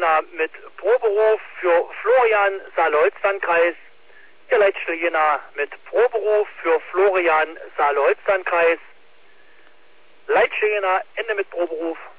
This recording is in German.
Jena mit Proberuf für Florian Saale-Holstein-Kreis. Ihr Leitstelle Jena mit Proberuf für Florian Saale-Holstein-Kreis. Leitstelle Jena, Ende mit Proberuf.